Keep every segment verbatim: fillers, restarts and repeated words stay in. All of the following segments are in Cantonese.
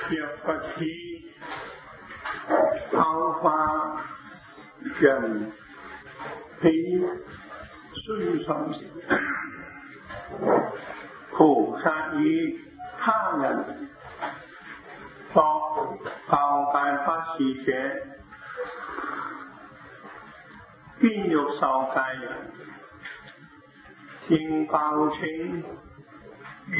若不知教化人起信心時，菩薩以他人作教誡法事者，邊欲受戒人，應教請如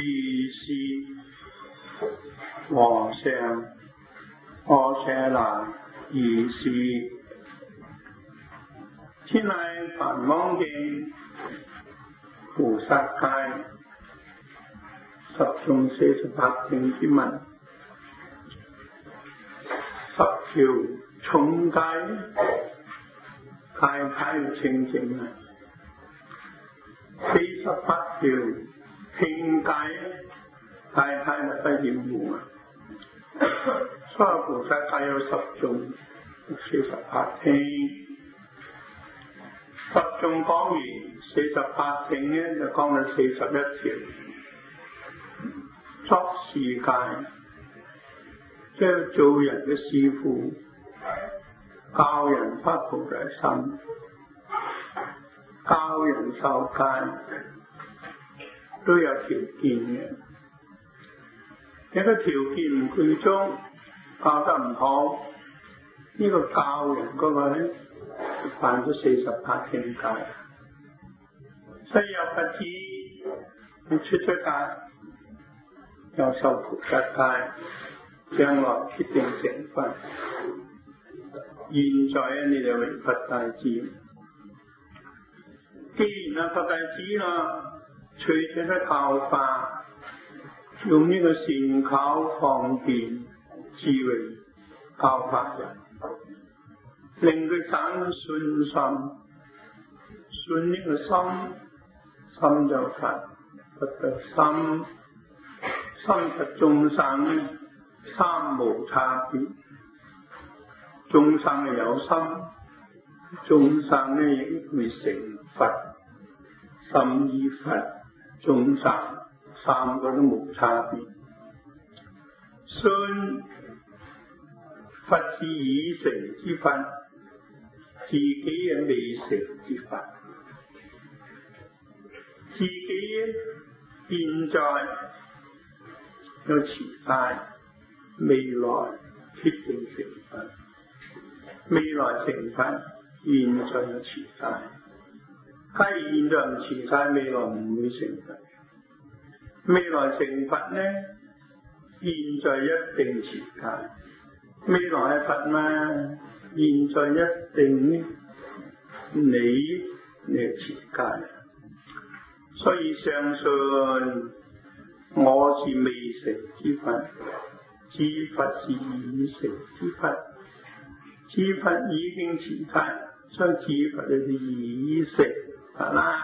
是和尚，我且來如是。天籟梵網經菩薩戒十種四十八經之文，十條重戒，戒戒清淨啊！四十八條輕戒，戒戒就不染污啊！所以菩薩戒有十種四十八經。十種講完，四十八經呢就講到四十一條。作持戒，即係做人嘅師父，教人發菩提心，教人受戒，都有條件嘅。一個條件唔具足，教得唔好，呢、這個教人嗰個咧，犯咗四十八經戒，所以有佛子你出咗戒，又受菩薩戒，將來必定成佛。現在咧，你就為佛弟子。既然係佛弟子啦，隨住佢教化，用呢個善巧方便智慧教化人，令佢生信心，信呢個心，心就佛，佛就心，心佛眾生三無差別。眾生係有心，眾生咧亦會成佛，心依佛，眾生三個都無差別。信佛是已成之佛，自己係未成之佛，自己現在有持戒，未來必定成佛。未來成佛，現在有持戒。假如現在唔持戒，未來唔會成佛。未來成佛呢，現在一定持戒。未來係佛嘛，現在一定呢，你嚟持戒。所以相信我是未成之佛，知佛是已成之佛。知佛已經持戒，所以知佛就已成佛啦。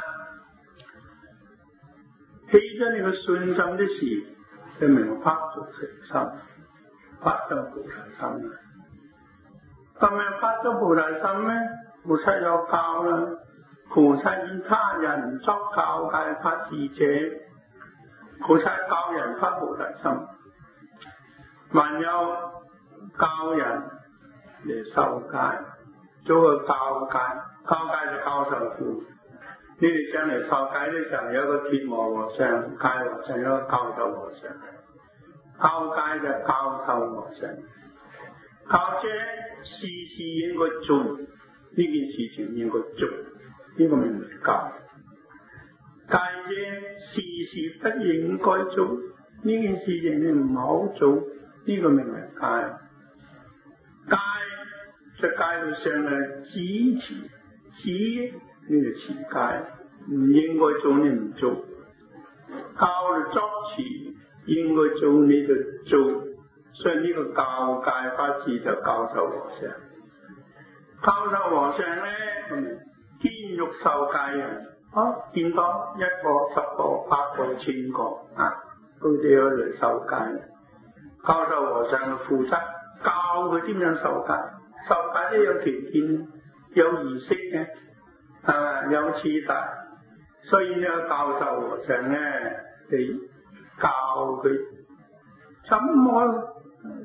起咗呢個信心的時，就明發咗成心，發咗菩提心啦。咁樣發咗菩提心咧，菩薩有教啦。菩薩以他人作教誡法事者，菩薩教人發菩提心，還有教人嚟受戒，做個教戒，教戒就教授父。你哋上嚟受戒嘅時候，有個鐵磨和尚、戒和尚，有個教授和尚。教戒就教授和尚，教者事事應該做，呢件事情應該做，呢、這個名為教。戒者事事不應該做，呢件事情你唔好做，呢、這個名為戒。戒就戒到上嚟支持，指你就持戒，唔應該做你唔做。教就作持，應該做你就做。所以呢個教戒法事就教授和尚。教授和尚咧，見欲受戒人，啊見到一個、十個、百個、千個啊，都都有嚟受戒。教授和尚負責教佢點樣受戒。受戒都有條件，有儀式嘅，係嘛？有次第，所以呢個教授和尚咧，嚟教佢怎麼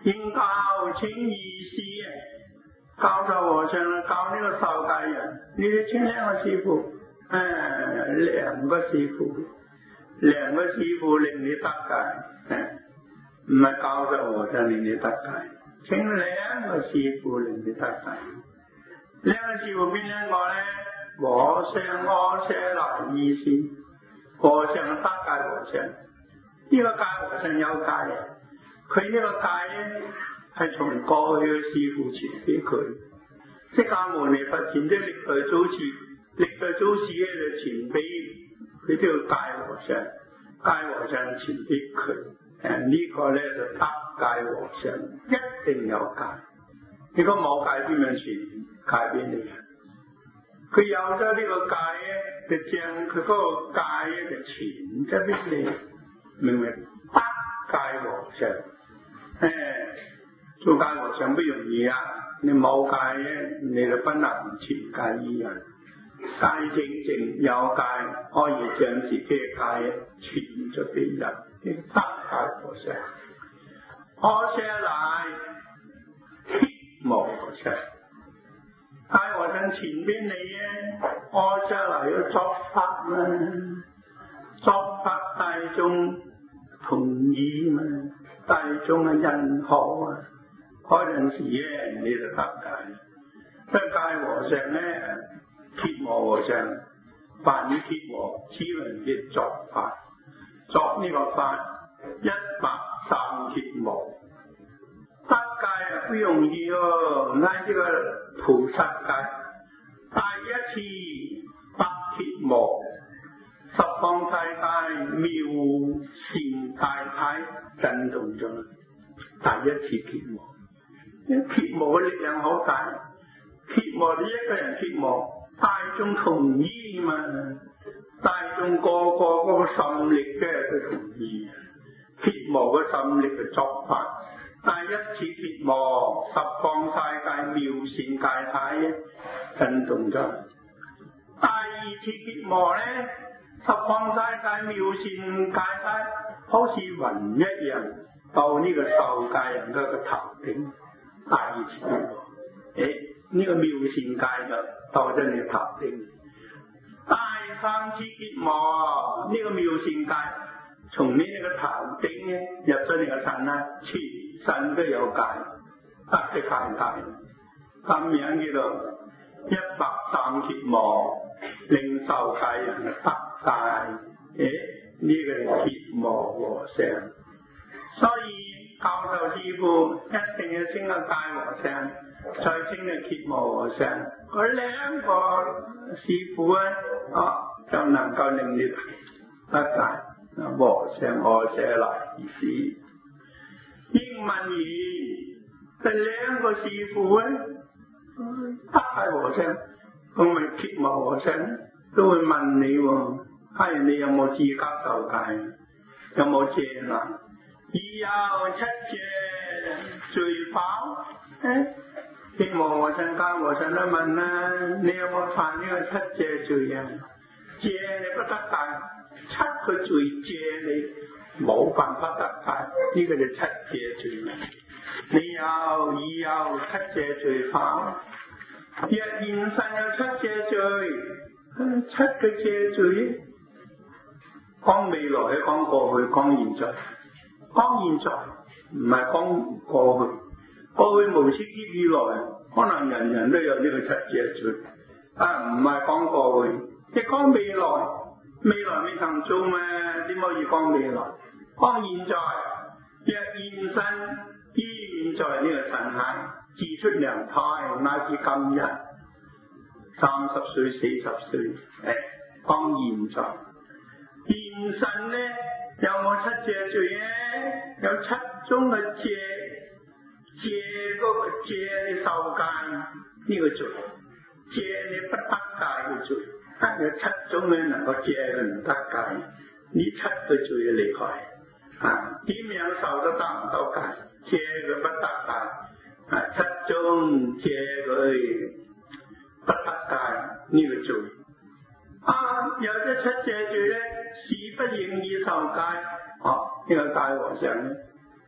應教請二師教授和尚教呢個受戒人，你哋請聽個師父，誒兩個師父，兩個師父令你得戒，唔係教授和尚令你得戒，請兩個師父令你得戒。兩個師父邊兩個咧？和尚阿舍那二師，和尚得戒和尚，呢、這個戒和尚有戒，佢呢個戒咧係從過去嘅師父傳俾佢，釋迦牟尼佛傳啲歷代祖師，歷代祖師咧就傳俾佢呢個戒和尚，戒和尚傳俾佢，誒、這個、呢個咧就得戒和尚一定有戒，如果冇戒邊樣傳戒俾你？佢有咗呢個戒咧，就將佢嗰個戒咧就傳咗俾你，明唔明？得戒和尚，誒，做戒和尚不容易啊！你冇戒咧，你就不能傳戒於人。戒正正有戒，可以將自己嘅戒傳咗俾人，呢個得戒和尚。阿舍那羯磨和尚。戒和尚傳俾你咧，阿舍那要作法嘛，作法大眾同意嘛，大眾嘅認可啊，嗰陣時咧你就得戒。即係戒和尚咧，羯磨和尚反羯磨，此輪嘅作法，作呢個法一百三羯磨。得戒啊不容易哦，嗱呢個菩薩戒，第一次得羯磨，十方世界妙善大體震動咗，第一次羯磨，因羯磨嘅力量好大，羯磨你一個人羯磨，大眾同意嘛，大眾個個嗰個心力嘅佢同意，羯磨嘅心力嘅作法。第一次羯磨，十方世界妙善界體震動咗。第二次羯磨咧，十方世界妙善界體好似雲一樣到呢個受戒人嘅個頭頂。第二次羯磨，誒呢、這個妙善界就到咗你頭頂。第三次羯磨，呢、這個妙善界從你呢個頭頂咧入咗你個身啦，全身都有戒，得嘅戒大，咁樣叫做一百三羯磨，令受戒人得戒。誒呢、這個係羯磨和尚，所以教授師父一定要稱個戒和尚，再稱個羯磨和尚，嗰兩個師父咧，啊就能夠令你得戒。和尚阿舍那二師，英文語第兩個師父咧，得戒和尚同埋羯磨和尚都會問你喎，係、哎、你有冇資格受戒？有冇戒啦？已有七戒罪否？誒，羯磨和尚、戒和尚都問啦，你有冇犯呢個七戒罪啊？戒你不得戒。七個罪戒你冇辦法得戒，呢、這個就七戒罪。你有已有七戒罪否？若現世有七戒罪，七個戒罪，講未來，講過去，講現在，講現在唔係講過去。過去無始劫以來，可能人人都有呢個七戒罪，啊唔係講過去，即係講未來。未來未曾做咩？點可以講未來？講現在，若現身於現在呢個神態，自出娘胎乃至今日，三十歲、四十歲，誒，講現在，現身咧有冇七戒罪咧？有七種嘅戒，戒嗰個戒你受戒呢個罪，戒你不得戒嘅罪。有七種嘅能夠戒佢唔得戒，呢七個罪嘅厲害啊！點樣受都得唔到戒，戒佢不得戒啊！七種戒佢不得戒呢個罪啊！有咗七戒罪咧，是不應意受戒。哦、啊，呢、這個大和尚咧，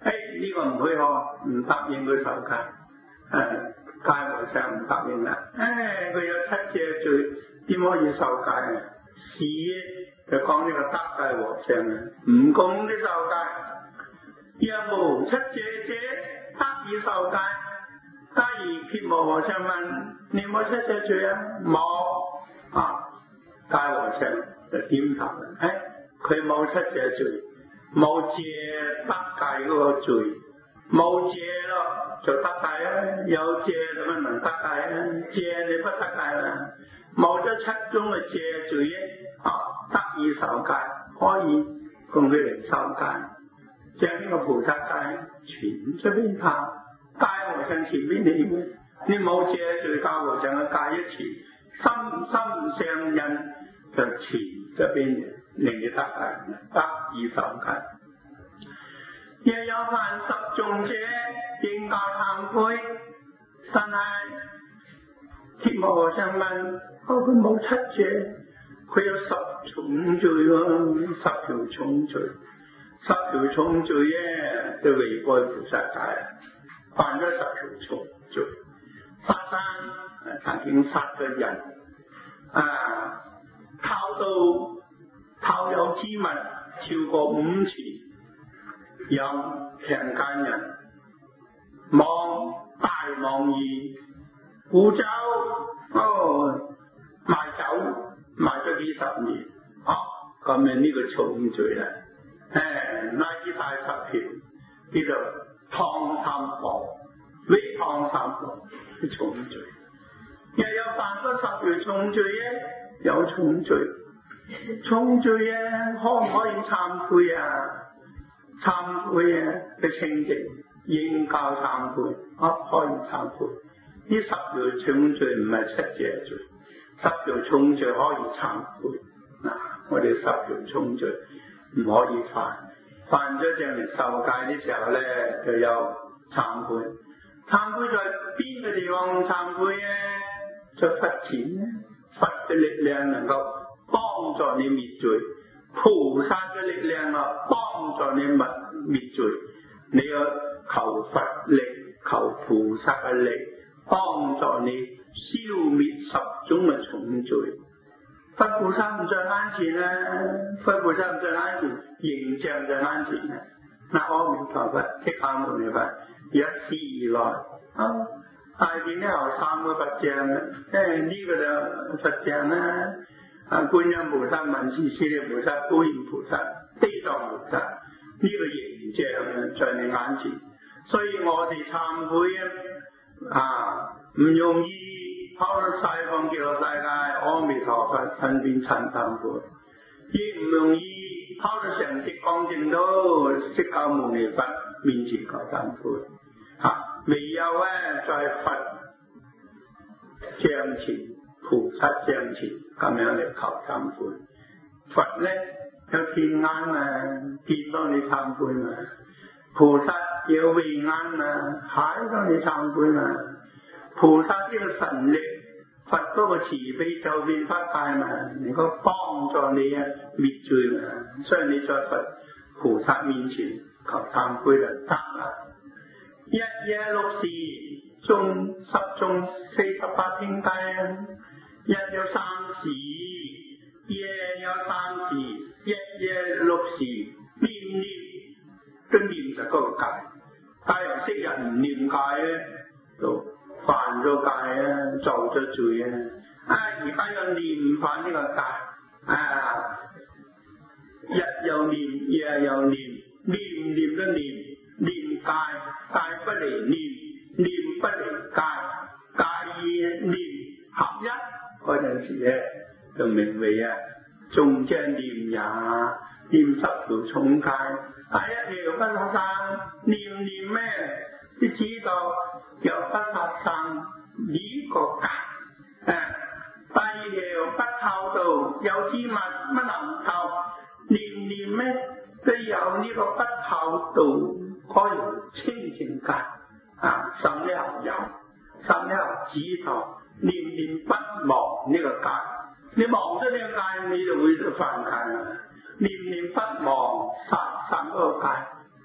誒呢、這個唔配合，唔答應佢受戒，誒戒和尚唔答應啦，誒佢有七隻罪，點可以受戒啊？是就講呢個得戒和尚啊，唔供啲受戒，若無七者者得以受戒。假如羯磨和尚問你有冇七隻罪啊？冇啊，戒和尚就點頭啦，誒佢冇七隻罪。冇借得戒嗰個罪，冇借咯就得戒啊！有借怎麼能得戒啊？借你不得戒啦，冇咗七宗嘅借罪啊，得以受戒，可以供佢嚟受戒，將呢個菩薩戒傳出俾他。戒和尚傳俾你嘅，你冇借罪，戒和尚嘅戒一傳，心心相印就傳出俾你。令你得戒，得以受戒。若有犯十重者，應教懺悔。但係羯磨和尚問：哦，佢冇七者，佢有十重罪喎，十條重罪，十條重罪咧，就違背菩薩戒，犯咗十條重罪。殺生，曾經殺咗人，啊，偷盜。偷有之物超過五次，有強姦人，妄大妄意，污酒哦，賣酒賣咗幾十年，啊，咁樣呢個重罪啦，誒，拉啲大十條，呢度劏三房，毀謗三房，重罪。又有犯咗十條重罪咧，有重罪。重罪啊，可唔可以懺悔啊？懺悔啊，嘅清淨應教懺悔，啊可以懺悔。呢十條重罪唔係七者罪，十條重罪可以懺悔。嗱、啊，我哋十條重罪唔可以犯，犯咗將嚟受戒嘅時候咧，就有懺悔。懺悔在邊個地方懺悔咧？在佛前咧，佛嘅力量能夠幫助你滅罪，菩薩嘅力量啊，幫助你滅滅罪。你要求佛力，求菩薩嘅力，幫助你消滅十種嘅重罪。佛菩薩唔在眼前啊，佛菩薩唔在眼前，形象在眼前啊。那阿彌陀佛，釋迦牟尼佛一時而來啊，大殿咧有三個佛像嘅，即係呢個就佛像啦。啊！觀音菩薩、文殊師利菩薩、普賢菩薩、地藏菩薩，呢、這個形象在你眼前，所以我哋懺悔啊，唔容易跑到西方極樂世界阿彌陀佛身邊親懺悔，亦唔容易跑到成績光淨土釋迦牟尼佛面前求懺悔。嚇、啊，唯有咧在佛像前、菩薩像前。咁樣嚟求懺悔，佛咧有天眼啊，見到你懺悔嘛；菩薩有慧眼啊，睇到你懺悔嘛。菩薩呢個神力，佛嗰個慈悲咒變法界嘛，能夠幫助你啊滅罪嘛。所以你在佛菩薩面前求懺悔就得啦。一夜六時，中十中四十八天偈啊！日有三時，夜有三時，一夜六時，念念都念就嗰個戒。太陽昔日唔念戒咧，就犯咗戒啊，做咗罪啊！啊，而家又念犯呢個戒，啊，日又念，夜又念，念念都念，念戒，戒不離念，念不離戒，戒意念合一。嗰陣時咧，就名為啊，仲將念也，念十條重戒，第一條不殺生，念念咩？你知道有不殺生呢個戒，誒、啊，第二條不偷盜，有之物不能偷，念念咩？都有呢個不偷盜可以清淨戒，啊，心了有，心了知道。念念不忘呢個戒，你忘咗呢個戒，你就會犯戒啦。念念不忘殺生嗰個戒，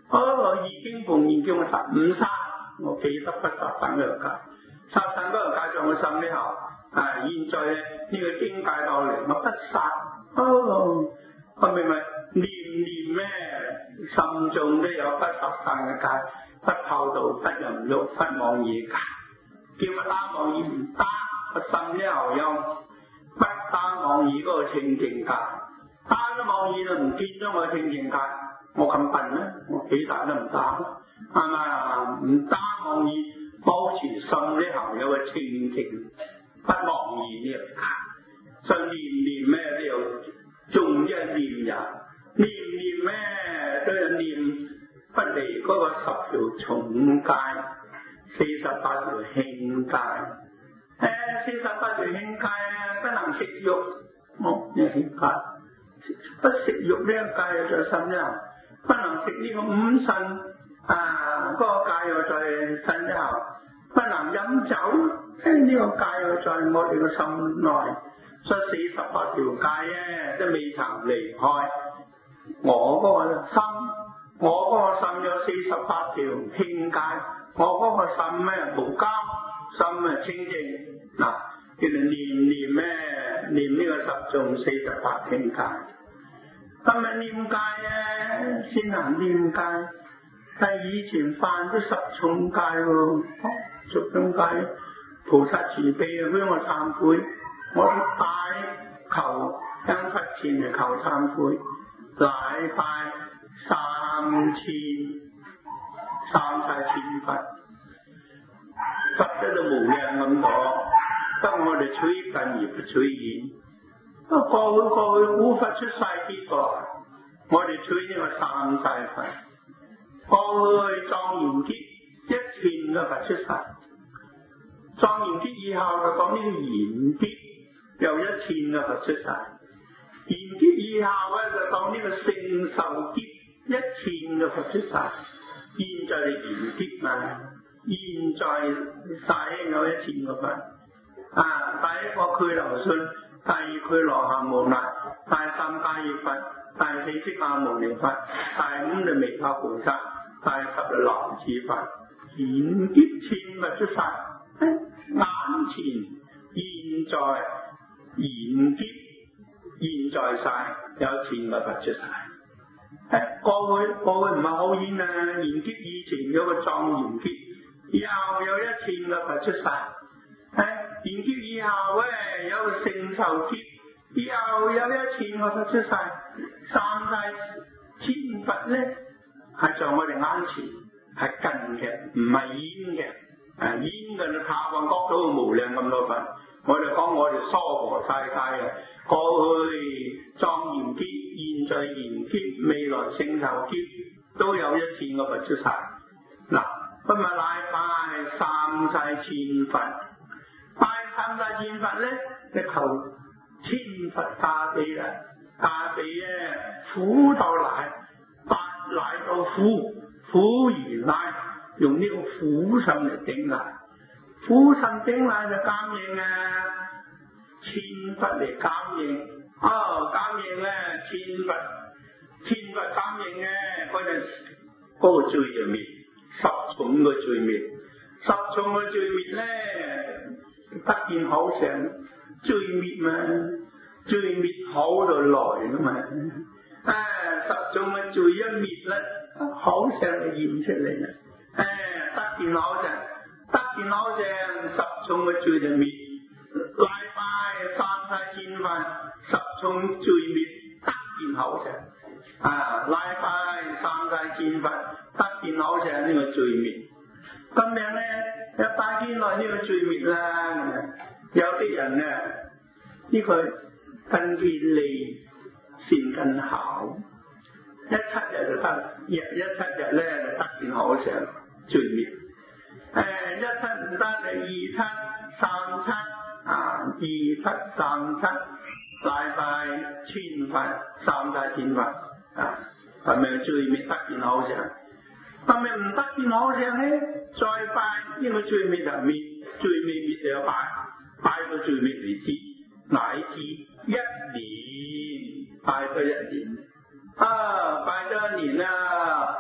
哦，已經逢現叫我十五沙，我記得不十等個界，十等個界在我心裏頭。啊！現在呢個經界到嚟，我不殺。哦，我明咪念念咩？心中都有不殺散嘅界，不偷盜，不淫欲，不妄語界。叫我打妄語唔打，個心裏頭有不打妄語嗰個清淨界。打咗妄語就唔見咗我清淨界。我咁笨咩？我幾大都唔打，係咪？唔打妄語，保持心裏頭有個清淨。不妄語呢個界，所以念念咩都有，仲一念人，念念咩都有念不離嗰個十條重戒，四十八條輕戒。誒，四十八條輕戒啊，不能食肉，哦，呢個輕戒，不食肉呢個戒又在心之後，不能食呢個五辛啊，嗰、那個戒又在心之後，不能飲酒。聽呢個戒又在我哋個心內，所以四十八條戒咧都未曾離開我嗰個心，我嗰個心有四十八條輕戒，我嗰個心咧無交，心啊清淨嗱，叫做念念咩念呢個十種四十八輕戒。今日念戒咧先能念戒，但係以前犯咗十重戒喎，十重戒。菩薩慈悲啊，俾我懺悔，我拜求向佛前嚟求懺悔，禮拜三千三世千佛，佛喺度無量咁多，得我哋取近而不取遠。啊，過去過去古佛出世幾個，我哋取呢個三世佛，過去莊嚴劫一千個佛出世。莊嚴劫以後就講呢個延劫，又一千個佛出世。延劫以後咧就講呢個聖受劫，一千個佛出世。現在係延劫嘛，現在世有一千個佛。啊，第一個俱流信，第二俱羅漢無賴，第三迦葉佛，第四釋迦牟尼佛，第五就彌陀菩薩，第十就龍樹佛。延劫千佛出世。眼前現在延劫現在世有千個佛出世。誒，過去過去唔係好遠啊，延劫以前有個莊嚴劫，又有一千個佛出世。誒，延劫以後咧有個聖受劫，又有一千個佛出世。三世千佛咧係在我哋眼前，係近嘅，唔係遠嘅。啊！煙嘅塔運角度無量咁多佛，我哋講我哋娑婆世界嘅過去莊嚴劫，現在延劫，未來聖受劫，都有一千個佛出世。嗱，今日禮拜三世千佛，拜三世千佛咧，就求千佛加被啦，加被咧苦到來，白來到苦，苦而來。用呢個苦心嚟頂禮，苦心頂禮就感應啊，千佛嚟感應，哦感應咧千佛，千佛感應咧嗰陣嗰個罪就滅，十重嘅罪滅，十重嘅罪滅咧得見好成，罪滅嘛，罪滅好就來噶嘛，啊十重嘅罪一滅咧，好成就現出嚟啦。誒，得見好正，得見好正，十重嘅罪就滅。禮拜三世千佛，十重罪滅，得見好正。啊，禮拜三世千佛，得見好正呢個罪滅。咁樣咧，一拜天來呢個罪滅啦。有啲人咧，呢、這個根見利，善根巧，一七日就得，日一七日咧就得見好正。罪滅，誒一七唔得，就二七三七啊，二七三七，禮拜千佛，三大千佛啊，係咪罪滅得見好正？係咪唔得見好正咧？再拜呢個罪滅就滅，罪滅滅就拜，拜到罪滅為止，乃至一年拜咗一年，啊拜咗一年啦，十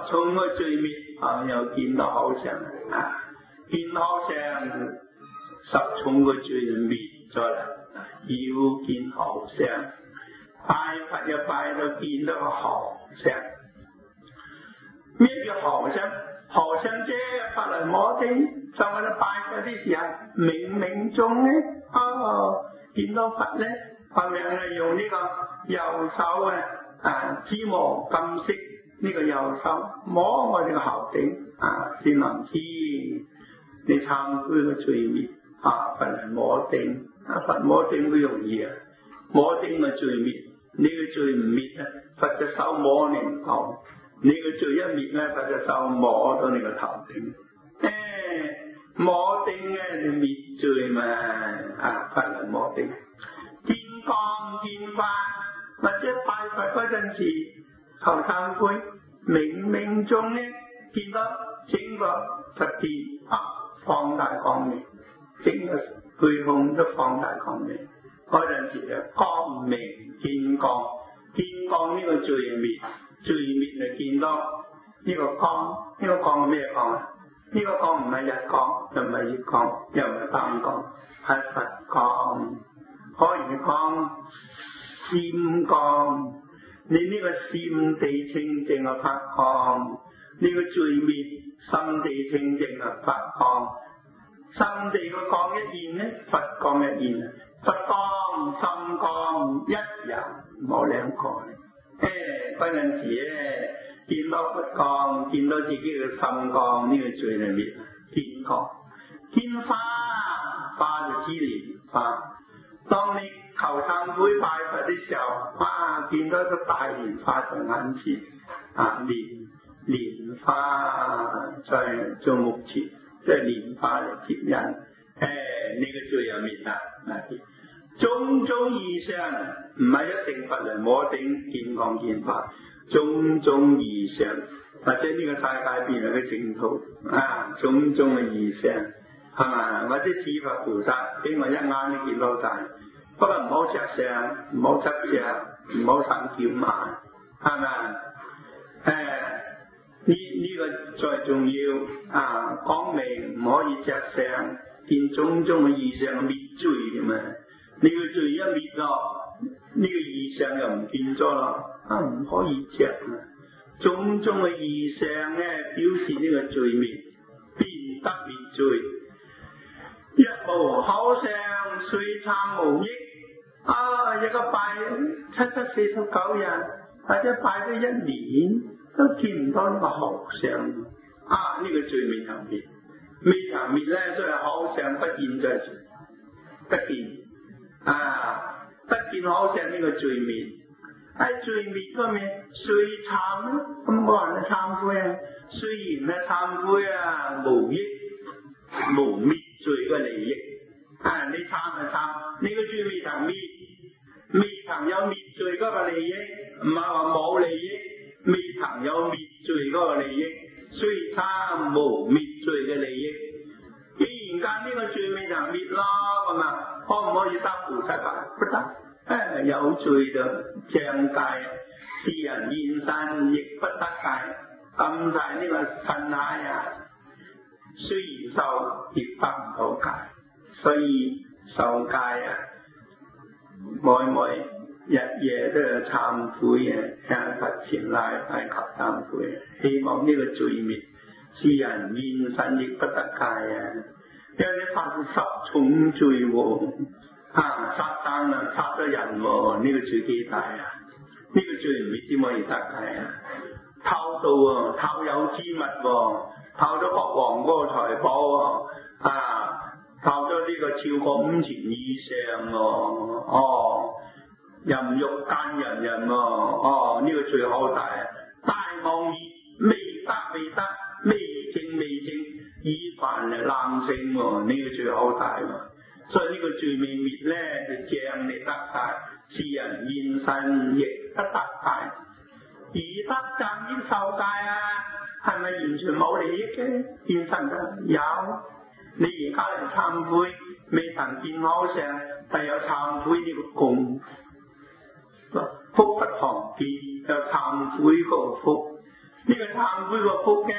重嘅罪滅啊，又見到好相啊，見好相十重嘅罪滅咗啦，要見好相，拜佛又拜到見到個好相。咩叫好相？好相即係佛嚟摸頂，就我哋拜嗰啲時候，冥冥中咧，哦，見到佛咧，佛名係用呢個右手嘅啊指模金色呢個右手摸我哋個頭頂啊，先能知你懺悔嘅罪滅啊，佛嚟摸頂啊，佛摸頂好容易啊，摸頂嘅罪滅，你嘅罪唔滅啊，佛隻手摸你唔到。你個罪一滅咧，佛隻手摸到你個頭頂，誒，摸頂咧你滅罪嘛，啊，佛嚟摸頂。見光見法，或者拜佛嗰陣時求懺悔，冥冥中咧見到整個佛殿啊放大光明，整個虛空都放大光明，嗰陣時就光明見光，見光呢個罪滅。罪滅就見到呢個光，呢、這個光係咩光啊？呢、這個光唔係日光，又唔係月光，又唔係燈光，係佛光。可以講閃光，你呢個閃地清淨嘅佛光，呢、這個罪滅心地清淨嘅佛光。心地個光一現咧，佛光一現，佛光心光一樣，冇兩個。誒，嗰陣時咧，見到佛光，見到自己嘅心光，呢、這個罪裏面見光，見花，花就知蓮花。當你求懺悔拜佛嘅時候，哇，見到個大蓮花在眼前，啊，蓮蓮花在做目前，即係蓮花嚟接引，誒，呢個罪又滅啦，嗱。種種異相唔係一定佛嚟摸頂見光見法，種種異相或者呢個世界變嚟嘅淨土啊，種種嘅異相係嘛？或者諸佛菩薩俾我一眼都見到晒，不過唔好着相，唔好執着，唔好生叫慢，係咪？誒呢呢個最重要啊！講明唔可以着相，見種種嘅異相滅罪嘅嘛。你個罪一滅咯，呢、這個異相又唔見咗咯，啊唔可以着啊！種種嘅異相咧，表示呢個罪滅，便得滅罪。一無好相，雖懺無益。啊，一個拜七七四十九日，或者拜咗一年，都見唔到呢個好相。啊，呢、這個罪未曾滅，未曾滅咧，所以好相不見在前，不見。啊！不見好相呢個罪滅，喺罪滅嗰面雖懺咧，咁冇人去懺悔啊。雖然咧懺悔啊無益，無滅罪嘅利益。啊！你懺就懺，你個罪未曾滅，未曾有滅罪嗰個利益，唔係話冇利益，未曾有滅罪嗰個利益，雖懺無滅罪嘅利益。既然間呢個罪未曾滅咯，咁啊。可唔可以得菩薩牌？不得，誒有罪就障戒，是人現身亦不得戒，咁晒呢個身體啊，雖然受亦得唔到戒，所以受戒啊，每每日夜都有懺悔啊，向佛前來拜求懺悔，希望呢個罪滅，是人現身亦不得戒啊。因為你犯十重罪喎，啊殺生啊，殺咗人喎，呢、這個罪幾大啊？呢、這個罪唔知點可以得戒啊？偷盜啊，偷有之物喎，偷咗國王嗰個財寶喎，啊，偷咗呢個超過五錢以上喎，哦，淫欲奸人人喎，哦，呢、這個罪好大啊！大妄意未得未得，未正未正。以凡係濫性喎，呢、這個罪好大喎，所以呢個罪未滅咧，就將你得戒，是人現身亦不得戒，而得暫應受戒啊，係咪完全冇利益嘅？現身嘅有，你而家嚟懺悔，未曾見好相，但有懺悔呢個功，福不旁見，有懺悔個福。 呢個懺悔個福嘅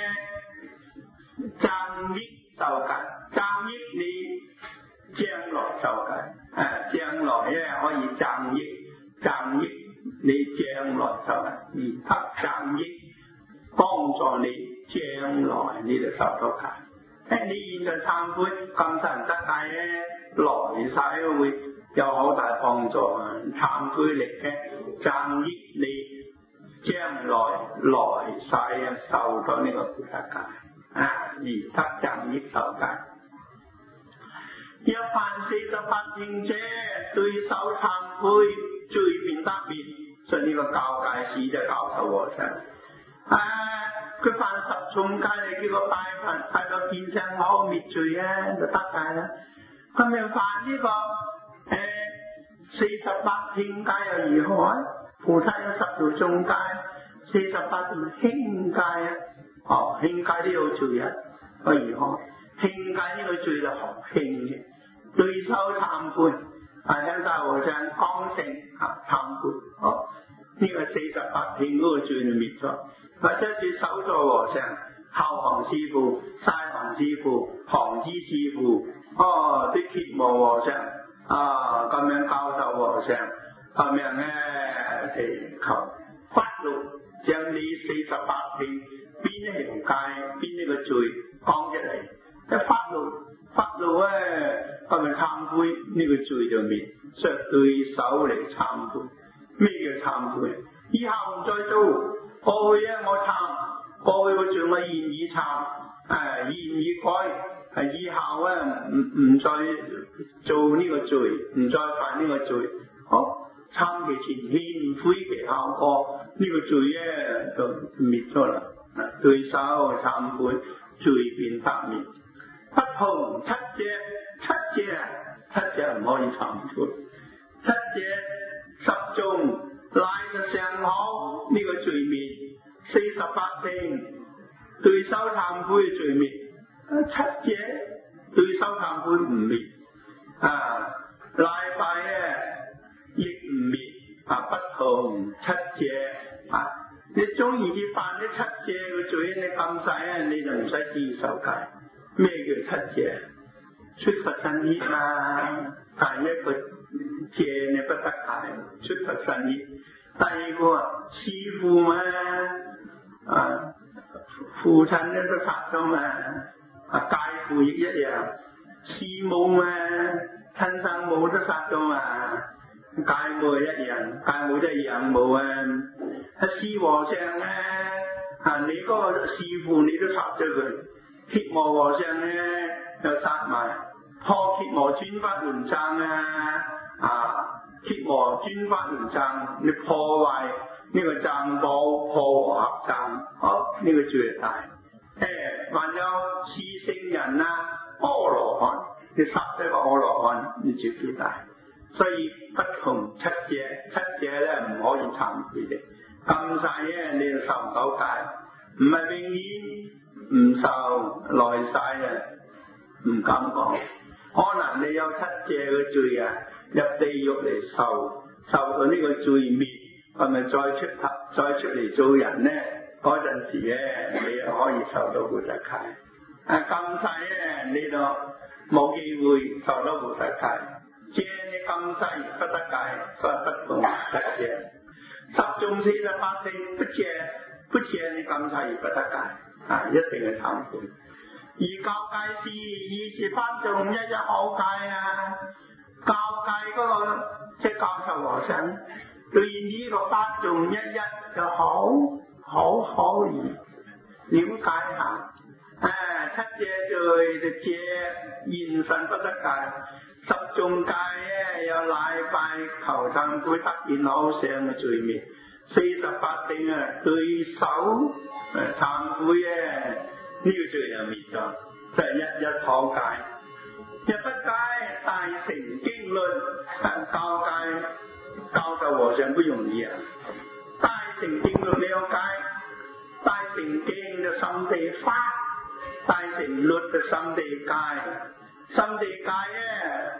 增益受戒，增益你將來受戒，啊將來咧可以增益，增益你將來受戒，而得增益幫助你將來你就受到戒。誒你現在懺悔咁神得戒咧，來世會有好大幫助啊！懺悔力嘅增益你將來來世啊受到呢個菩薩戒啊，而得增益受戒。一凡四十八聽者對手懺悔罪便得滅，所以呢個教戒師就教授和尚啊，佢犯十重戒嚟，叫個拜佛拜到見相好滅罪啊，就得戒啦。佢咪犯呢、這個誒四十八聽戒又如何啊？菩薩有十條重戒，四十八條輕戒啊。哦，輕戒都有罪啊，可如何？輕戒呢個罪就好輕嘅，對手懺悔，係向大和尚講成啊懺悔，哦呢、這個四十八聽嗰個罪就滅咗。或者是首座和尚、後行師父、西行師父、旁支師父，哦啲羯磨和尚啊咁樣教授和尚，咁樣咧祈求發怒，將呢四十八聽邊一條戒、邊一個罪講出嚟，一發怒發怒咧，咁樣懺悔呢、這個罪就滅，所以對手嚟懺悔。咩叫懺悔？以後唔再做。過去咧我懺，過去個罪我現已懺，誒現已改，係以後咧唔唔再做呢個罪，唔再犯呢個罪。好，懺其前欠，悔其後過，呢、這個罪咧就滅咗啦。對手懺悔，罪便得滅。不同七者，七者啊，七者唔可以懺悔，七者十眾。賴嘅上好呢、這個罪滅，四十八聽對手懺悔嘅罪滅，七者對手懺悔唔滅啊，賴拜咧亦唔滅啊，不同七者啊，你中意啲犯啲七者嘅罪，你咁細啊，你就唔使知受戒。咩叫七者？出佛身業啊，但一個戒你不得戒，出佛身業。第二個師父嘛，啊父親咧都殺咗嘛，啊繼父亦一樣，師母嘛，親生母都殺咗嘛，繼母一樣，繼母都係養母啊。啊師和尚咧，啊你嗰個師父你都殺咗佢，羯磨和尚咧又殺埋。破羯磨專法輪諍啊！啊，羯磨專法輪諍，你破壞呢個諍寶，破和合諍，哦，呢、這個最大。誒、欸，還有四聖人啊，阿羅漢，你殺咗個阿羅漢，你最最大。所以不同七者，七者咧唔可以懺悔嘅。咁細咧，你就受唔到戒，唔係永遠唔受來世啊，唔敢講。可能你有七者嘅罪啊，入地獄嚟受，受到呢個罪滅，係咪再出再出嚟做人咧？嗰陣時咧，你又可以受到菩薩戒。啊咁細咧，你就冇機會受到菩薩戒。借你咁細不得戒，所以不同七者。十眾四十八聽不借，不借你咁細不得戒，啊一定係懺悔。而教戒師二十八眾一一好戒啊！教戒嗰、那個即係教授和尚對呢個八眾一一就好好好而了解下。誒、啊，七者罪就借現身不得戒，十眾戒咧有禮拜求懺悔得見好相嘅罪滅，四十八聽啊對手誒懺悔咧。呢個罪就滅咗，就係、是、一一可戒。日不戒，大乘經論，教戒教授和尚不容易啊！大乘經論你有戒，大乘經就心地法，大乘律就心地戒。心地戒咧，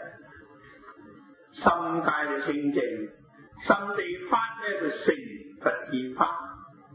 心戒就清淨；心地法咧就成佛之法。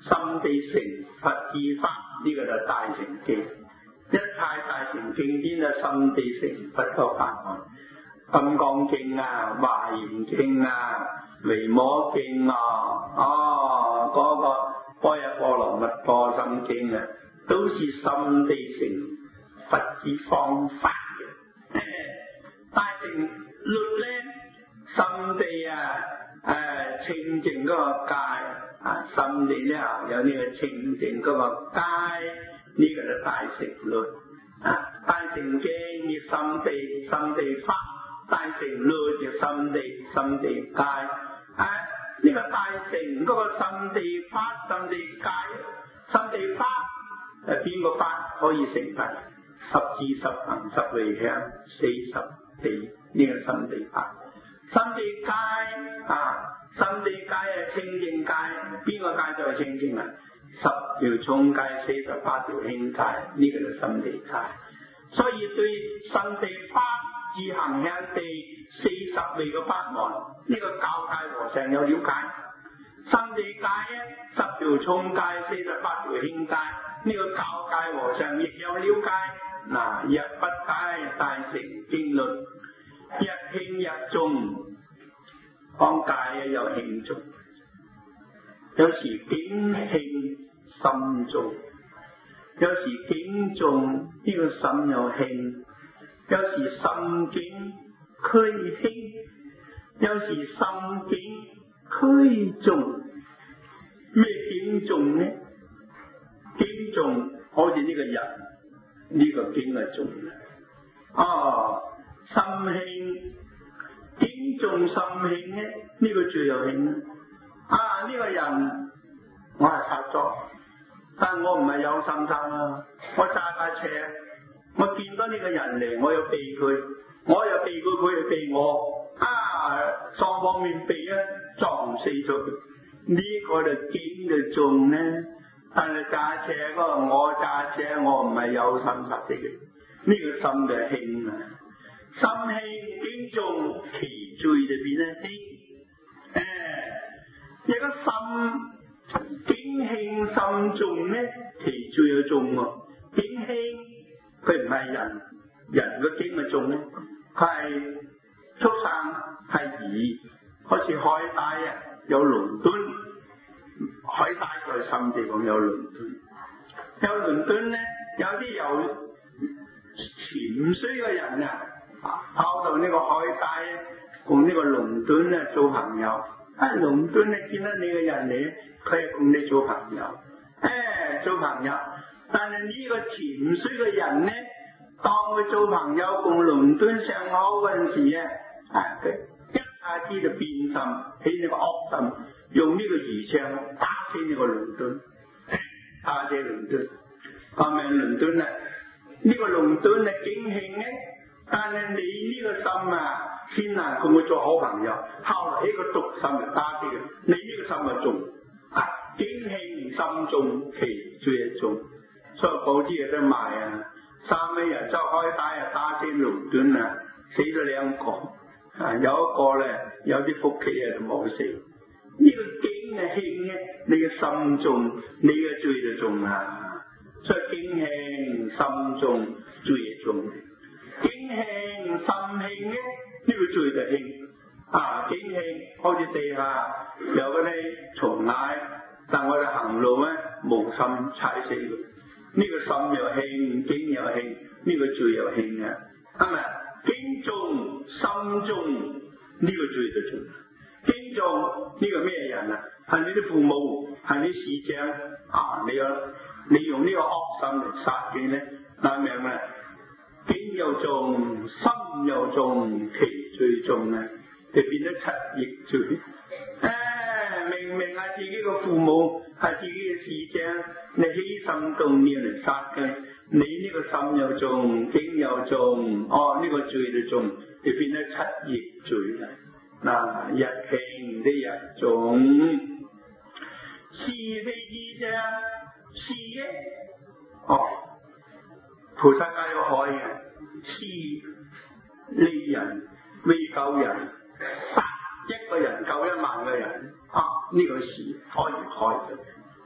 心地成佛之法，呢、這個就大乘經。一切大乘經典就心地成佛個法門。金剛經啊、華嚴經啊、維摩經啊，哦嗰、那個般若波羅蜜多心經啊，都是心地成佛之方法嘅。大乘律咧，心地啊誒清淨嗰個戒啊，心地咧有呢個清淨嗰個戒，呢、這個就大乘律啊。大乘經嘅心地心地法。大乘律嘅心地心地戒啊，呢、這個大乘嗰個心地法心地戒心地法誒邊個法可以成佛？十智十行十回向四十地呢、這個心地法心地戒啊，心地戒係清淨戒，邊個戒就係清淨啊？十條重戒四十八條輕戒，呢、這個就心地戒。所以對心地法自行向地四十位嘅法門，呢、這個教界和尚有了解。心地戒咧，十條重戒，四十八條輕戒，呢、這個教界和尚亦有了解。嗱，日不解大乘經律，日輕日重，講戒有輕重，有時境輕心重，有時境重呢、這個心又輕。有時心境區輕，有時心境區重。咩境重呢？境重好似呢個人，呢、這個境係重嘅。哦，心輕，境重心輕呢？呢、這個最有輕啊！呢、這個人我係殺咗，但我唔係有心心啊！我揸架車。我見到呢個人嚟，我又避佢，我又避佢，佢又避我，啊，雙方面避啊，撞死咗佢。呢、這個就境就重呢，但係揸車嗰個我揸車，我唔係有心殺死佢，呢、這個心就輕啊，心輕境重，其罪就變得輕。誒、哎，一個心境輕心重呢，其罪又重喎，境輕。佢唔係人，人個經咪重咧？佢係畜生，係魚，好似海帶啊，有倫敦，海帶在心地講有倫敦，有倫敦咧，有啲有潛水嘅人啊，跑到呢個海帶同呢個倫敦咧做朋友，啊倫敦咧見到你嘅人嚟，佢係同你做朋友，誒、哎、做朋友。但係呢個潛水嘅人呢，當佢做朋友共倫敦相好嗰陣時咧，啊佢一下子就變心，起呢個惡心，用呢個魚槍打死呢個倫敦，打死倫敦，講明倫敦啊，呢、這個倫敦係境輕呢，但係你呢個心啊，先難同佢做好朋友，後來呢個毒心就打死佢，你呢個心就重，啊境輕心重，其罪重。所以報紙有得賣啊！三尾人周開帶啊，打死倫敦啊，死咗兩個啊，有一個咧有啲福氣啊就冇死。呢、這個境係輕咧，你嘅心重，你嘅罪就重啊。所以境輕心重，罪重。境輕心輕咧，呢、這個罪就輕啊。境輕好似地下有嗰啲蟲蟻，但我哋行路咧無心踩死佢。呢個心又輕，境又輕，呢、這個罪又輕啊！係咪？境重心重，呢、這個罪就重。境重呢個咩人啊？係你啲父母，係你師長啊！你有你用呢個惡心嚟殺佢咧，嗱明啦？境又重，心又重，其罪重啊！就變咗七逆罪。誒、啊，明明係自己個父母，係自己嘅師長，你起心動念嚟殺佢，你呢個心又重，境又重，哦呢、這個罪就重，就變咗七逆罪啦。嗱，日輕的日重，是非之相，是嘅，哦，菩薩戒有海嘅，是利人為救人，殺一個人救一萬個人，啊呢、這個是可以開嘅。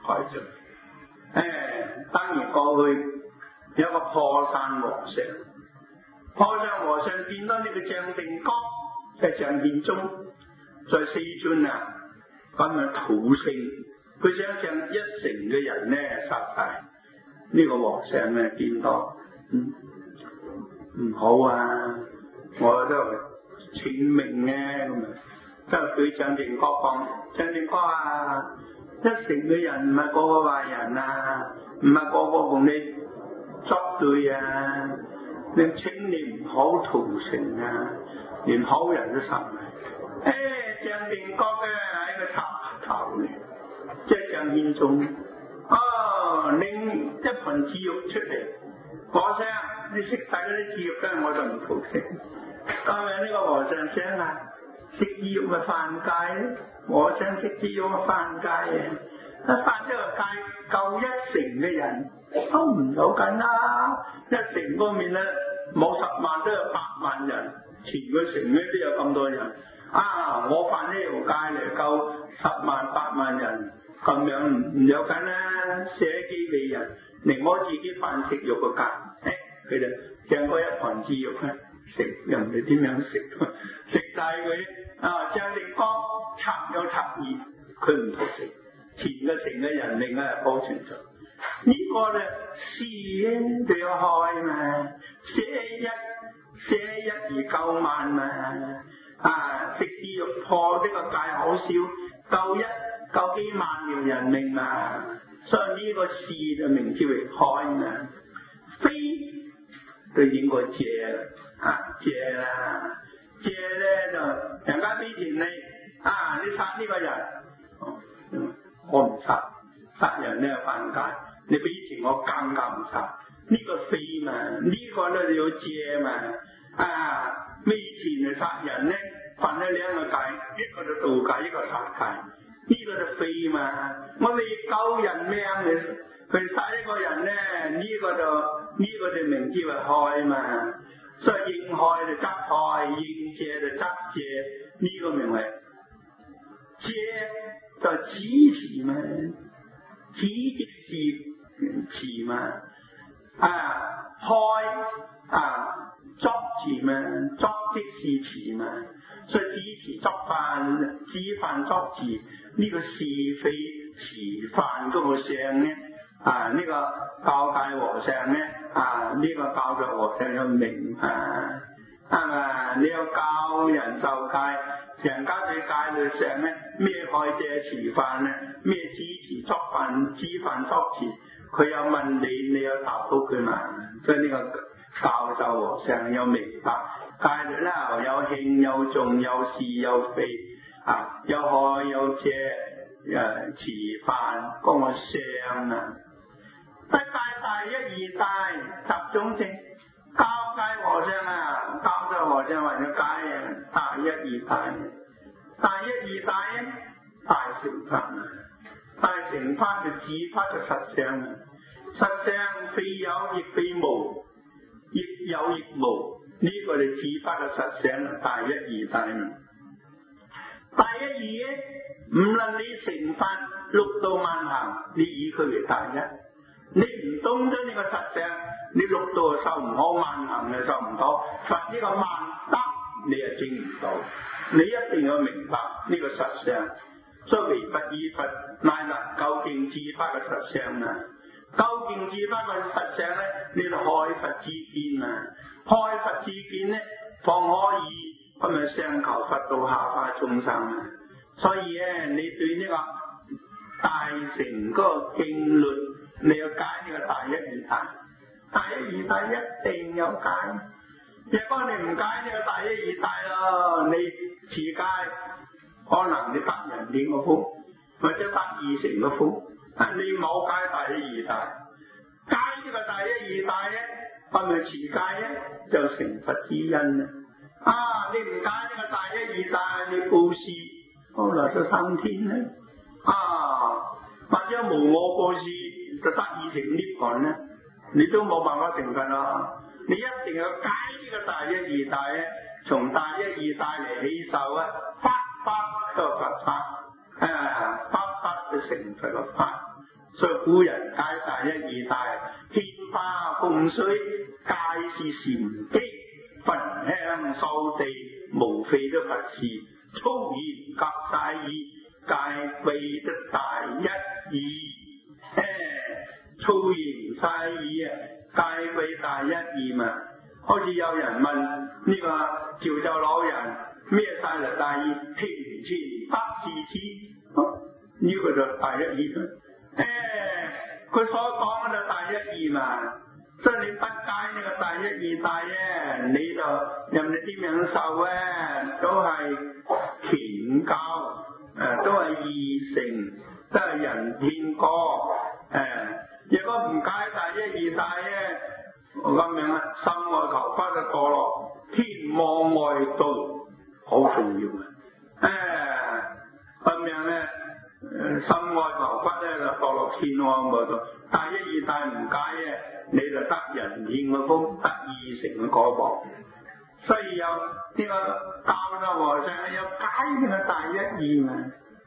開咗。誒，當年過去有個破山和尚，破山和尚見到呢個鄭定國，即係鄭建宗，在四川啊咁樣屠城，佢想將一城嘅人咧殺晒。呢、這個和尚咧見到，嗯，唔好啊，我都請命咧咁啊，就對鄭定國講：鄭定國啊，一城嘅人唔係個個壞人啊，唔係個個同你作對啊，你請你唔好屠城啊，連好人都殺埋。誒，鄭定國嘅係一個插頭嚟，即係鄭憲宗。哦，拎一盤豬肉出嚟，我想你食晒嗰啲豬肉咧，我就唔好食。今日呢個和尚想啊，食豬肉咪犯戒咧，我想食豬肉咪犯戒嘅，一犯咗個戒，救一城嘅人都唔到緊啦。一城嗰面咧冇十萬都有百萬人，全個城咧都有咁多人。啊，我犯呢條戒嚟救十萬八萬人。咁樣唔唔有緊啦，捨己為人，令我自己犯食肉個戒，誒，佢就將嗰一盤豬肉咧食，又唔知點樣食，食晒佢啊！鄭定國插有插意，佢唔好食，全個城嘅人命啊保存咗。呢個咧捨就有害嘛，捨一捨一而救萬嘛，啊！食豬肉破呢個戒好少，救一。救幾萬條人命嘛，所以呢個事就名之為害嘛。非就應該借啊，借啦，借咧就人家俾錢你啊，你殺呢個人，哦、我唔殺，殺人咧犯戒，你俾錢我更加唔殺。呢、這個非嘛，呢、這個咧就要借嘛，啊，俾錢嚟殺人咧，犯咗兩個戒，一個就盜戒，一個殺戒。呢個就非嘛，我哋救人命嚟去殺一個人咧，呢、這個就呢、這個就名之為害嘛。所以應害就執害，應借就執借，呢、這個名為借就支持嘛，支即是持嘛，啊害啊作持嘛，作即是持嘛。所以支持作犯，知犯作持，呢、這個是非持犯嗰個相咧，啊呢、這個教戒和尚咧，啊呢、這個教嘅和尚要明啊，係嘛？你要教人受戒，人家對戒律上咧，咩害借持犯咧，咩支持作犯，知犯作持，佢有問你，你有答到佢嘛？所以呢個教授和尚要明白。戒律啦，有輕有重，有是有非，啊，有害有借，誒持犯嗰個相啊，不戒大一二大集中性，教戒和尚啊，教授和尚為咗戒啊，大一二大，大一二大咧，大乘法啊，大乘法就指法就實相啊，實相非有亦非無，亦有亦無。呢個就指法嘅實相，大一二大啊！大一二咧，唔論你成法六道萬行，你以佢為大一。你唔懂咗呢個實相，你六道受唔好，萬行又受唔到，佛呢個萬德你又證唔到。你一定要明白呢個實相。所以唯佛依佛，乃能究竟指法嘅實相啊！究竟指法嘅實相咧，你就開佛之見啊！開佛之見咧，方可以咁樣上求佛道，下化眾生啊！所以咧，你對呢個大乘嗰個經律，你要解呢個大一二大，大一二大一定有解。若果你唔解呢個大一二大咯，你持戒可能你得人點個福，或者得二乘個福，但你冇解大一二大，解呢個大一二大咧，係咪持戒咧就成佛之因啊！啊，你唔解呢個大一二大，你布施可能就升天咧，啊，或者無我布施就得二乘涅槃咧，你都冇辦法成佛啦。你一定要解呢個大一二大咧，從大一二大嚟起受啊，法法就佛法，啊，法法就成佛個法， 所以古人解大一二大，天花風水皆是禪機，焚香掃地無非的佛事，粗言夾晒意，皆為的大一義。誒，粗言晒意啊，皆為大一義嘛。好似有人問呢、這個潮州老人咩晒嚟大義？庭前不是痴，呢、這個就大一義。誒，佢所講嘅就大一義嘛。所以你不解呢個大一義大咧，你就任你點樣受咧，都係權教，誒都係義成，都係人天過。誒，如果唔解大一義大咧，我咁樣啦，心外求不就墮落天網外道，好重要嘅。誒，咁樣咧，心外求不咧就墮落天網外道。大一義大唔解嘅，你就得人天嘅福，得義成嘅果報。所以有呢個教授和尚有解呢個大一義嘛。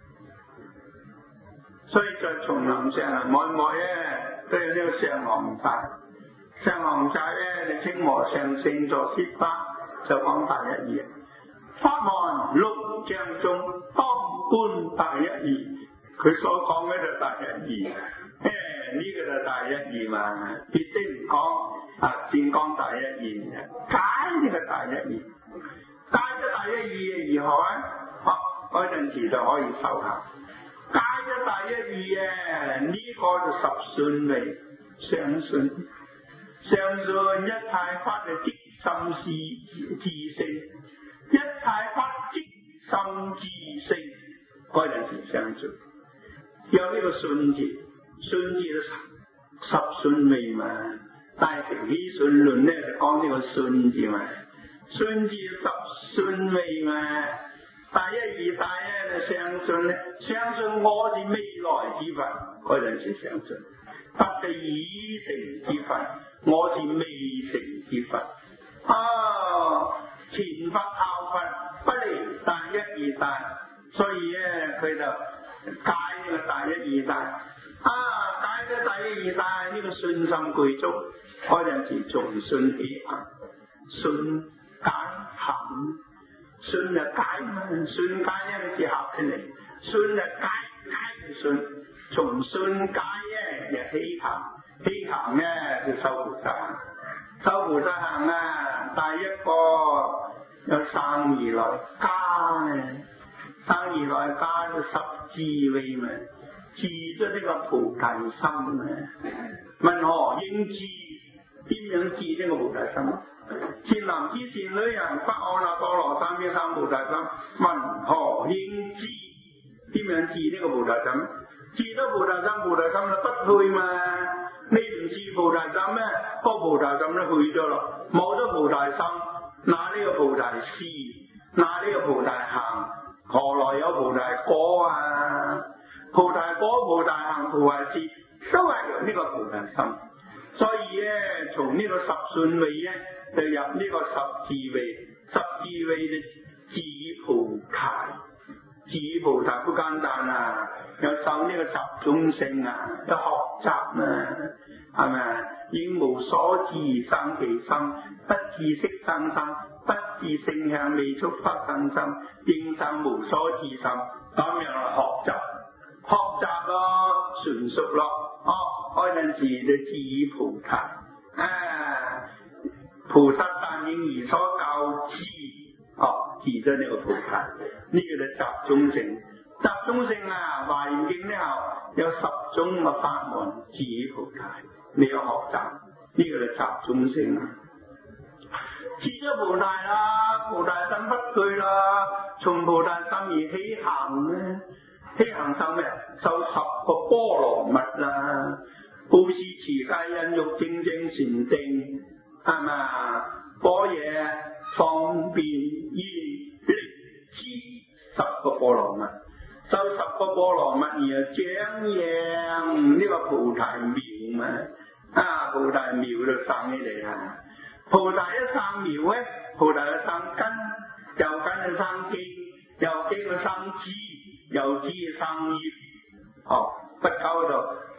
所以在叢林上啊，每每咧都有呢個上行齋。上行齋咧，你清和尚聖座説法就講大一義。法門六將中當觀大一義，佢所講嘅就大一義。誒，呢個就大一義嘛，別的唔講啊，先講大一義，解呢個大一義，解咗大一義如何啊？哦，嗰陣時就可以受行。解咗大一義嘅呢個就十信位，相信。相信一切法嘅即心是自性，一切法即心自性，嗰陣時相信。有呢個信字，信字都十十信位嘛。大乘起信論咧就講呢個信字嘛，信字十信位嘛。大一義大咧就相信咧，相信我是未來之佛，嗰陣時相信。不是已成之佛，我是未成之佛。哦，前佛後佛不離大一義大，所以咧佢就解呢個大一義大。啊，解咗大一義大，呢、這個信心具足，嗰陣時仲信起行，信解行，信就解嘛，信解呢個字合起嚟，信就解，解就信。從信解咧就起行，起行咧就修菩薩行，修菩薩行啊，第一個有生而來加咧，生而來加就十智慧嘛，智咗呢個菩提心啊。問何應智？點樣智呢個菩提心？善男子善女人，不阿耨多羅三藐三菩提心。問何應智？點樣智呢個菩提心？智咗菩提心，菩提心就不退嘛。你唔智菩提心咩？個菩提心都去咗咯。冇咗菩提心，哪呢個菩提事？哪呢個菩提行？何來有菩提果啊？菩提果、菩提行、菩提事，都係由呢個菩提心。所以咧，從呢個十信位咧，就入呢個十智位。十智位就智菩提。智菩提不簡單啊，有受呢個集中性啊，有學習啊，係咪啊？應無所知生其心，不知識生心，不是性向未觸發生心，應生無所知心。咁樣學習，學習咯，純熟咯，哦，嗰陣時就智菩提啊，菩薩但應而所教智。哦，智咗呢個菩提，呢、這個就集中性。集中性啊，華嚴經呢有十種嘅法門智菩提，你要學習，呢、這個就集中性。智咗菩提啦，菩提心不退啦，從菩提心而起行咧，起行受咩？受十個波羅蜜啦，布施持戒忍辱精進禪定，係咪？般若方便願力支十個波羅蜜，受十個波羅蜜而長養呢個菩提苗嘛，啊菩提苗就生起嚟啦。菩提一生苗咧，菩提就生根，由根就生莖，由莖就生枝，由枝就生葉。哦，不久就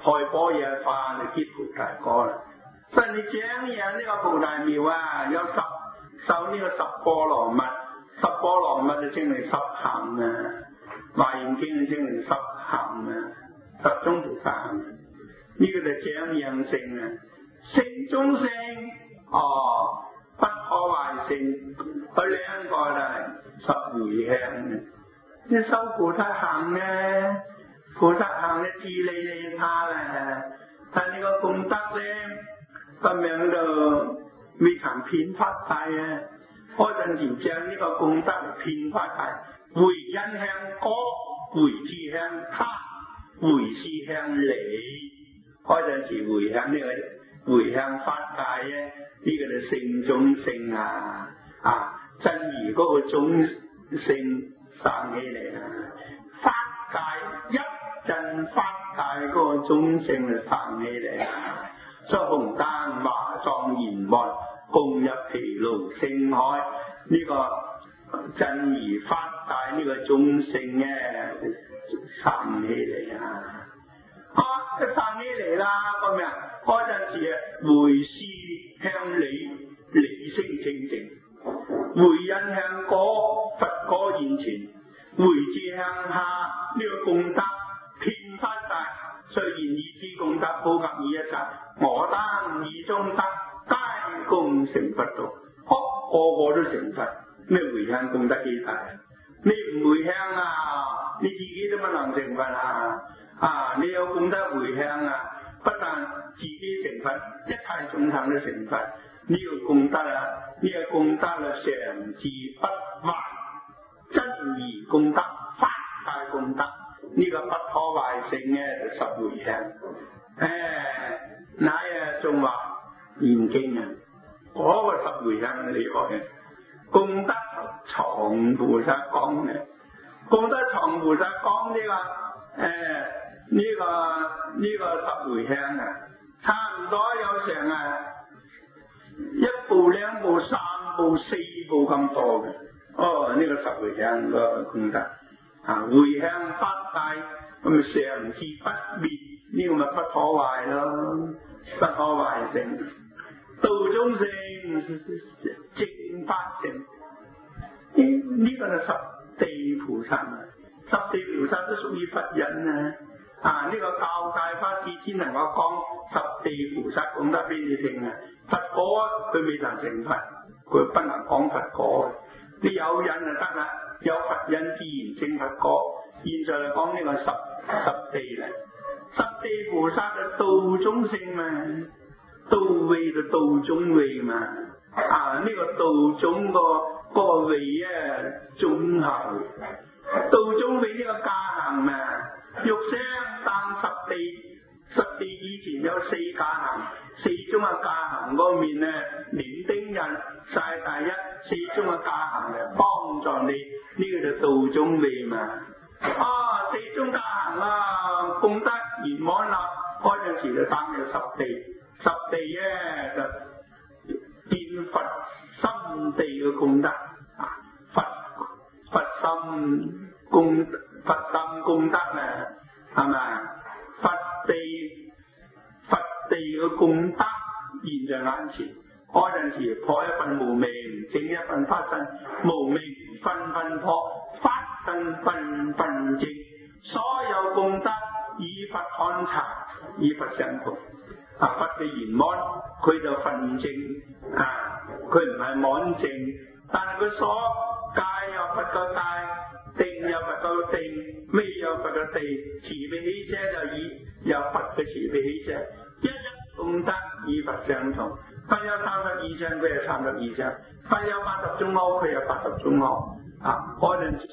開般若化就結菩提果啦。所以你講嘢呢個菩提廟啊，有十受呢個十波羅蜜，十波羅蜜就證明十行啊，華嚴經就證明十行啊，十種菩薩行。呢、這個就講樣性啊，性中性哦，不可壞性，佢兩個就係十回向嘅。你修菩薩行咧，菩薩行咧自利利他啦，但呢個功德咧，咁樣就未曾遍發晒啊！嗰陣時將呢個功德嚟遍發晒，回因向果，回次向他，回事向理。嗰陣時回向呢、這個回向法界咧，呢、這個就性中性啊！啊，真如嗰個種性生起嚟啊！法界一陣法界嗰個種性就生起嚟啊！所以紅丹華莊嚴幕，共入毗盧星海。呢、這個真如法界呢個種性咧生起嚟啊！啊，一生起嚟啦，咁樣嗰陣時回事向理，理性清淨；回因向果，佛果現前；回智向下，呢、這個功德遍發晒。雖然以此功德普及於一切，我當以眾生皆共成佛道。哦，個個都成佛，咩回向功德幾大？你唔回向啊，你自己都不能成佛啊！啊，你有功德回向啊，不但自己成佛，一切眾生都成佛。呢、這個功德啊，呢、這個功德啊，常自不壞，真如功德，法界功德。呢、這個不可壞性嘅就十回向，誒，乃啊仲話現經啊，嗰、那個十回向厲害嘅，功德藏菩薩講嘅，功德藏菩薩講呢個誒呢、這個呢、這個十回向啊，差唔多有成啊一部兩部三部四部咁多嘅，哦呢、這個十回向個功德。啊！回向法界，咁咪常自不滅，呢、這個咪不可壞咯，不可壞性，道中性，正法性，呢、這、呢個就十地菩薩啊，十地菩薩都屬於佛忍啊！啊，呢、這個教界法師只能夠講十地菩薩講得俾你聽啊，佛果佢未能成佛，佢不能講佛果，你有忍就得啦。有佛忍自然證佛果。現在嚟講呢個十十地啦，十地菩薩就道中性嘛，道位就道中位嘛。啊，呢、這個道中個個位啊，中行，道中位呢個加行嘛。玉聲當十地，十地以前有四加行，四中嘅加行嗰面咧，連丁人晒第一，四中嘅加行嚟幫助你。呢個就道中位嘛，啊四中加行啊，功德圓滿啦，嗰陣時就當咗十地，十地咧就見佛心地嘅功德，啊佛佛心功佛心功德啊，係咪？佛地佛地嘅功德現在眼前，嗰陣時破一份無明，整一份法身，無明分分破，法身分分證，所有功德以佛看察，以佛相同。啊，佛嘅圓滿，佢就分證啊，佢唔係滿證，但係佢所戒有佛個戒，定有佛個定，未有佛個地，慈悲喜捨就以有佛嘅慈悲喜捨，一一功德以佛相同。佛有三十二相，佢有三十二相；佛有八十種好，佢有八十種好。啊，嗰陣。